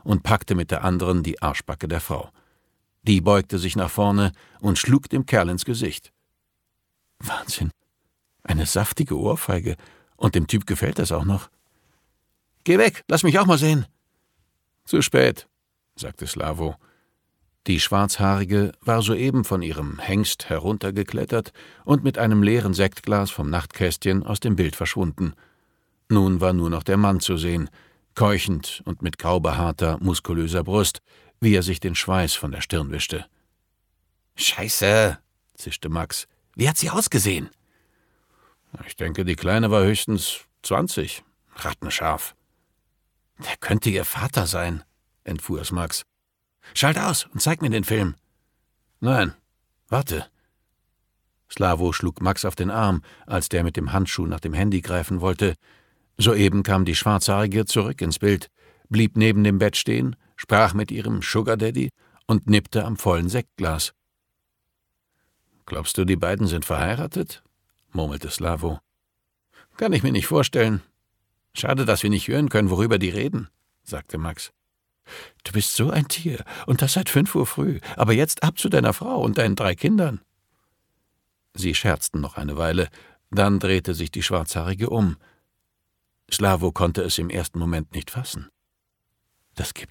und packte mit der anderen die Arschbacke der Frau. Die beugte sich nach vorne und schlug dem Kerl ins Gesicht. Wahnsinn. Eine saftige Ohrfeige. Und dem Typ gefällt das auch noch. »Geh weg, lass mich auch mal sehen!« »Zu spät«, sagte Slavo. Die Schwarzhaarige war soeben von ihrem Hengst heruntergeklettert und mit einem leeren Sektglas vom Nachtkästchen aus dem Bild verschwunden. Nun war nur noch der Mann zu sehen, keuchend und mit grau behaarter, muskulöser Brust, wie er sich den Schweiß von der Stirn wischte. »Scheiße«, zischte Max. »Wie hat sie ausgesehen?« »Ich denke, die Kleine war höchstens 20. Rattenscharf.« »Der könnte ihr Vater sein«, entfuhr es Max. »Schalt aus und zeig mir den Film.« »Nein, warte.« Slavo schlug Max auf den Arm, als der mit dem Handschuh nach dem Handy greifen wollte. Soeben kam die Schwarzhaarige zurück ins Bild, blieb neben dem Bett stehen, sprach mit ihrem Sugar Daddy und nippte am vollen Sektglas. »Glaubst du, die beiden sind verheiratet?« murmelte Slavo. »Kann ich mir nicht vorstellen. Schade, dass wir nicht hören können, worüber die reden«, sagte Max. »Du bist so ein Tier, und das seit 5 Uhr früh, aber jetzt ab zu deiner Frau und deinen 3 Kindern.« Sie scherzten noch eine Weile, dann drehte sich die Schwarzhaarige um. Slavo konnte es im ersten Moment nicht fassen. »Das gibt's